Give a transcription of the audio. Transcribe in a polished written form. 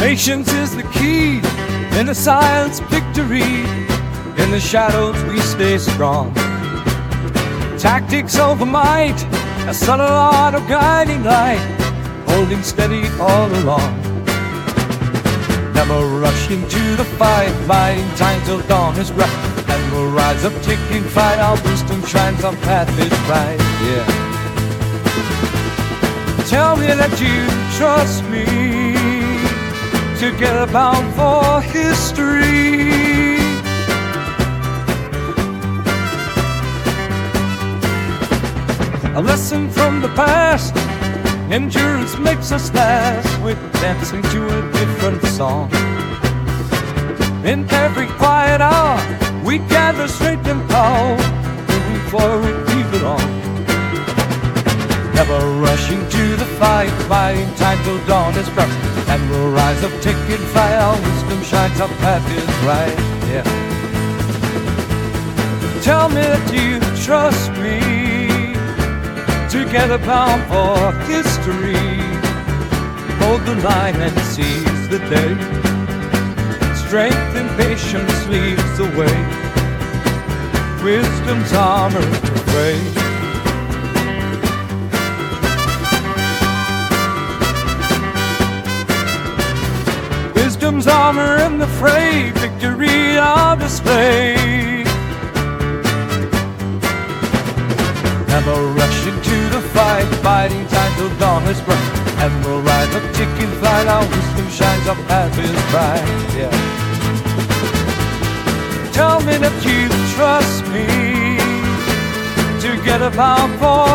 Patience is the key, in the silence victory. In the shadows we stay strong. Tactics over might, a subtle art of guiding light, holding steady all along. Never rushing to the fight, biding time till dawn is bright, and we'll rise up taking fight. Our wisdom shines, our path is bright, yeah. Tell me that you trust me, together bound for history. A lesson from the past, endurance makes us last. We're dancing to a different song. In every quiet hour, we gather strength and power, moving forward we belong. Never rushing to the fight, biding time till dawn is bright, and we'll rise up taking flight. Our wisdom shines, our path is bright, yeah. Tell me that you trust me, together bound for history. Hold the line and seize the day. Strength and patience leads the way. Wisdom's armor to fray. Wisdom's armor in the fray, victory on display. Never rushing to the fight, biding time till dawn is bright, and we'll rise up taking flight. Our wisdom shines, our path is bright, yeah. Tell me that you trust me, together bound for